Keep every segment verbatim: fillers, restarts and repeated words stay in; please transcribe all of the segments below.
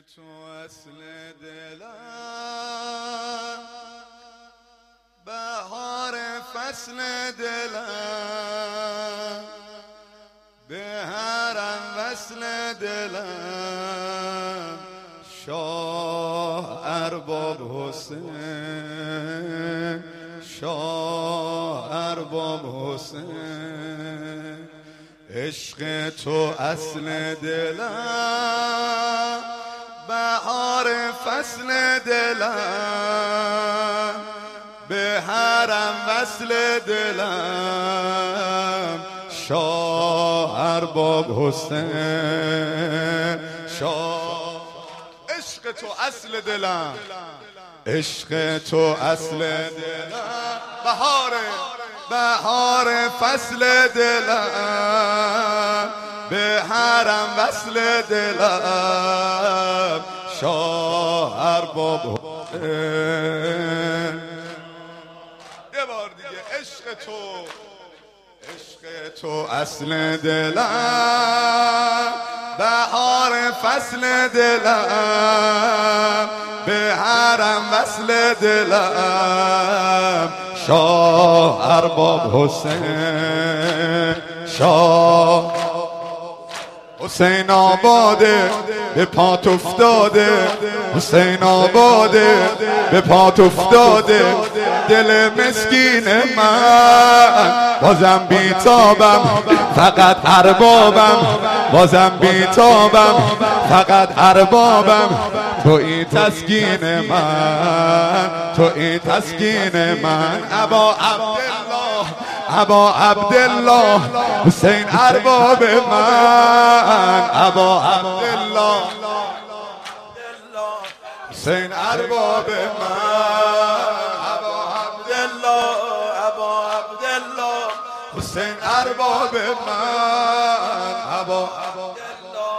تو اصل دلم، بهار فصل دلم، به هرم وصل دلم، شاه ارباب حسین، شاه ارباب حسین. عشق تو اصل دلم، بهار فصل دلم، به هرم وصل دلم، شاه ارباب حسین، شاه. عشق تو اصل دلم، عشق تو اصل دلم، بهار بهار فصل دلم، به هرم وصل دلم، شاه ارباب حسین. یه بار دیگه. عشق تو عشق تو اصل دلم، بهار فصل دلم، به هرم وصل دلم، شاه ارباب حسین، شاه. حسین آباده به پات افتاده، حسین آباده به پات افتاده، دل مسکین من بازم بیتابم، فقط اربابم، بازم بیتابم، فقط اربابم. تو این تسکین من، تو این تسکین من. ابا عبدالله، ابا عبدالله، حسین ارباب من، ابا عبدالله، حسین ارباب من، ابا عبدالله، ابا عبدالله، حسین ارباب من، ابا عبدالله،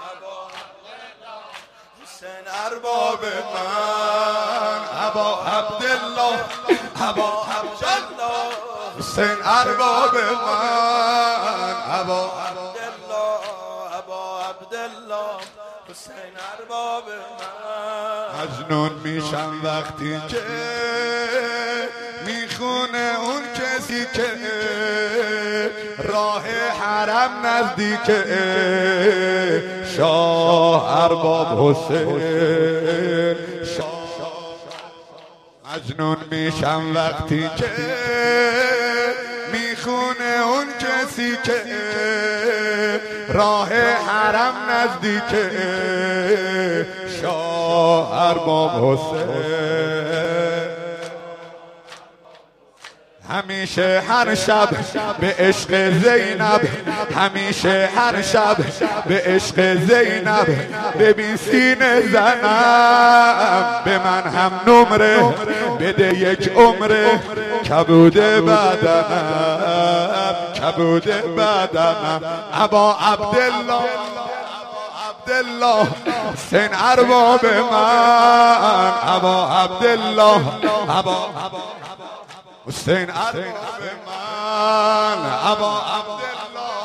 حسین ارباب من، ابا عبدالله، ابا عبدالله، حسین ارباب من، ابا عبدالله، ابا عبدالله، حسین ارباب من. مجنون میشم وقتی که میخونه اون کسی که راه حرم نزدیکه، شاه ارباب حسین، شاه. مجنون میشم وقتی که میخونه اون کسی که راه حرم نزدیکه، شاه ارباب حسین. همیشه هر شب به عشق زینب، همیشه هر شب به عشق زینب، ببین سینه زنم، به من هم نمره بده یک عمره، کبوده بدنم، کبوده بدنم. ابا عبدالله، عبدالله، حسین ارباب من، ابا عبدالله، ابا حسین ارباب من، ابا عبدالله،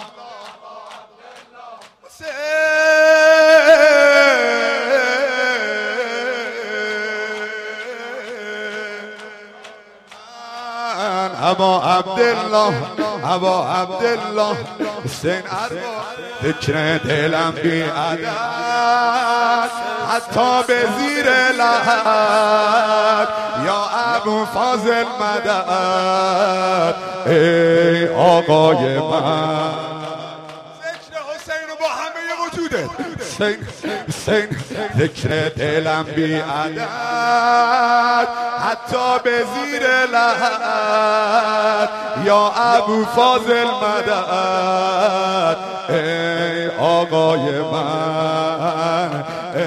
حسین ابا عبدالله، ابا عبدالله، حسین ارباب. فکر دلم بی عدد حتی به زیر لحد، یا ابو فاضل مدد، ای آقای من. ذکر حسین با همه وجوده، حسین حسین. ذکر دلم بی عدد حتی به زیر لحد، یا ابو فاضل مدد، ای آقای من.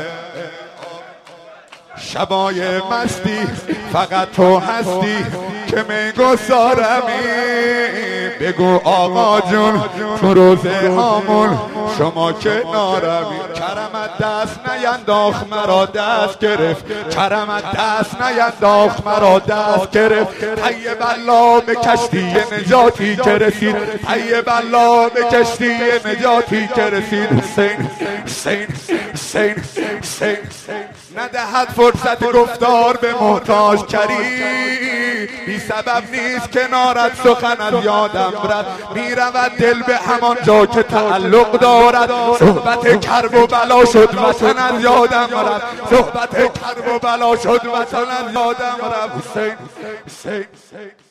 شبای مستی فقط تو هستی که میگسارمی، بگو آقا جون تو روزه هامون شما که نارمی. کرم کرمت دست نینداخت مرا دست گرفت، کرمت دست نینداخت مرا دست گرفت. طیب الله به کشتی نجاتی که رسید، طیب الله به کشتی نجاتی که رسید. حسین حسین حسین حسین ندهد فرصت گفتار به محتاج کریم، بی سبب نیست کنارت سخن از یادم رد، می رود دل به همان جا که تعلق دارد. صحبت کرب و بلا شد وطن از یادم رد، صحبت کرب و بلا شد وطن از یادم رد. حسین حسین